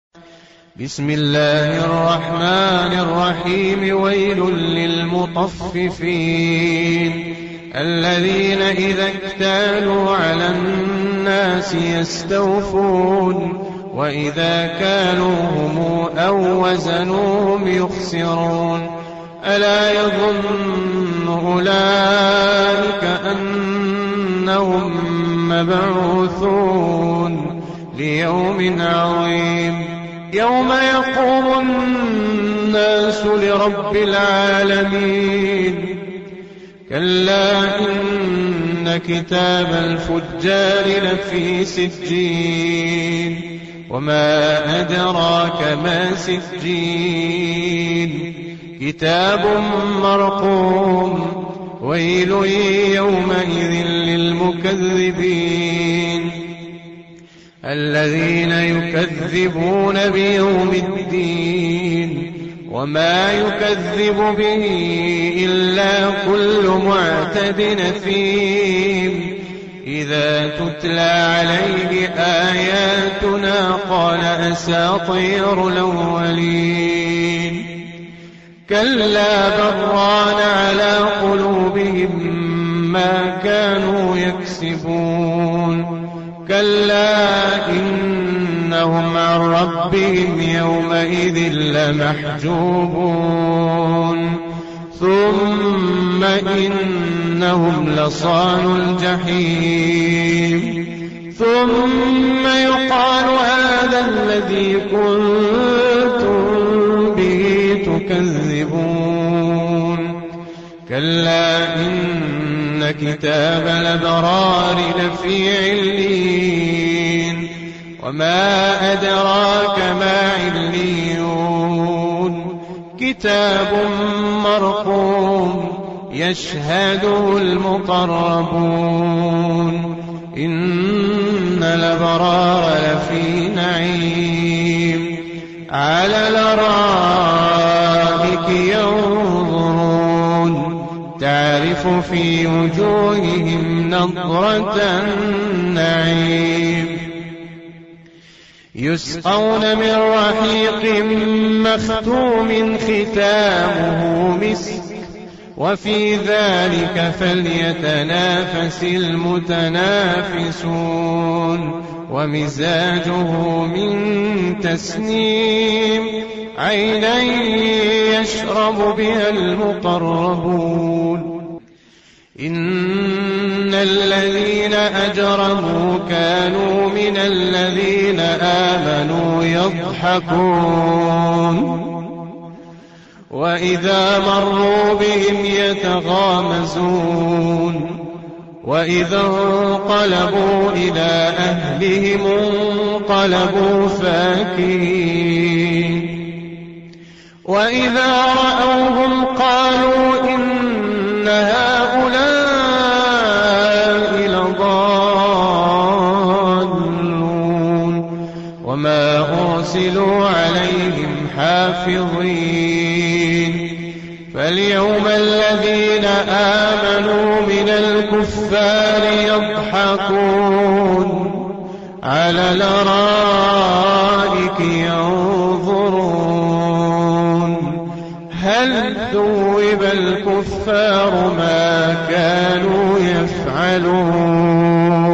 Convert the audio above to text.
بسم الله الرحمن الرحيم. ويل للمطففين الذين إذا اكتالوا على الناس يستوفون وإذا كالوهم أو وزنوهم يخسرون. ألا يظن أولئك أنهم مبعوثون ليوم عظيم يوم يقوم الناس لرب العالمين. كلا إن كتاب الفجار لفي سجين وما أدراك ما سجين كتاب مرقوم. ويل يومئذ للمكذبين الذين يكذبون بيوم الدين وما يكذب به إلا كل معتد أثيم. إذا تتلى عليه آياتنا قال أساطير الأولين. كلا بران على قلوبهم ما كانوا يكسبون. كلا إنهم عن ربهم يومئذ لمحجوبون. ثم إنهم لصالوا الجحيم. ثم يقال هذا الذي كنتم به تكذبون. كلا إن كتاب الأبرار لفي عليين وما أدراك ما عليون كتاب مرقوم يشهده المقربون. إن الأبرار لفي نعيم على الأرائك ينظرون تعرف في وجوههم نضرة النعيم. يسقون من رحيق مختوم ختامه مسك وفي ذلك فليتنافس المتنافسون. ومزاجه من تسنيم عينا يشرب بها المقربون. إن الذين أجرموا كانوا من الذين آمنوا يضحكون وإذا مروا بهم يتغامزون. وإذا انقلبوا إلى أهلهم انقلبوا فاكهين. وإذا رأوهم قالوا إن هؤلاء لضالون وما أرسلوا عليهم حافظين. فاليوم الذين آمنوا من الكفار يضحكون على الأرائك ينظرون هل ثوب الكفار ما كانوا يفعلون.